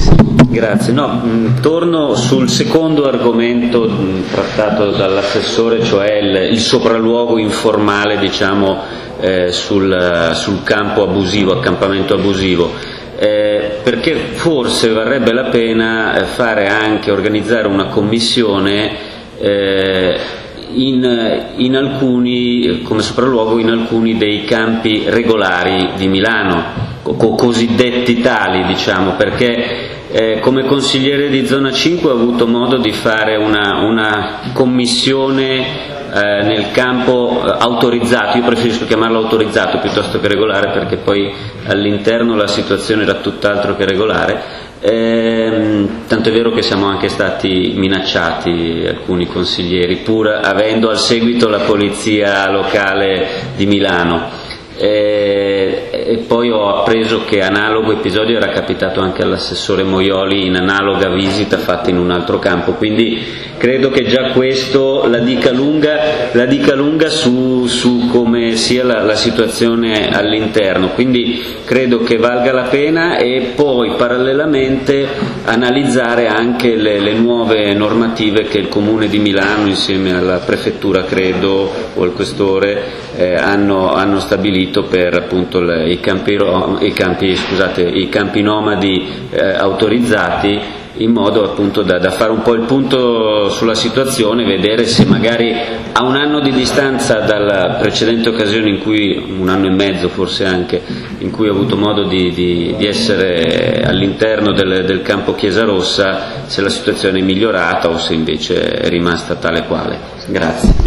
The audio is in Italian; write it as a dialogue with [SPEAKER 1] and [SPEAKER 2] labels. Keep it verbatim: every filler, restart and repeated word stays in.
[SPEAKER 1] Grazie. No, mh, torno sul secondo argomento mh, trattato dall'assessore, cioè il, il sopralluogo informale, diciamo, eh, sul, sul campo abusivo, accampamento abusivo. Eh, perché forse varrebbe la pena fare anche, organizzare una commissione eh, in, in alcuni, come sopralluogo in alcuni dei campi regolari di Milano, co- cosiddetti tali, diciamo, perché Eh, come consigliere di zona cinque ho avuto modo di fare una, una commissione eh, nel campo eh, autorizzato. Io preferisco chiamarlo autorizzato piuttosto che regolare, perché poi all'interno la situazione era tutt'altro che regolare, eh, tanto è vero che siamo anche stati minacciati alcuni consiglieri, pur avendo al seguito la polizia locale di Milano. E, e poi ho appreso che analogo episodio era capitato anche all'assessore Moioli in analoga visita fatta in un altro campo, quindi credo che già questo la dica lunga, la dica lunga su, su come sia la, la situazione all'interno, quindi credo che valga la pena, e poi parallelamente analizzare anche le, le nuove normative che il Comune di Milano insieme alla Prefettura, credo, o al Questore eh, hanno, hanno stabilito per appunto le, i, campi, i, campi, scusate, i campi nomadi eh, autorizzati, in modo appunto da, da fare un po' il punto sulla situazione, vedere se magari a un anno di distanza dalla precedente occasione in cui, un anno e mezzo forse anche, in cui ho avuto modo di, di, di essere all'interno del, del campo Chiesa Rossa, se la situazione è migliorata o se invece è rimasta tale quale. Grazie.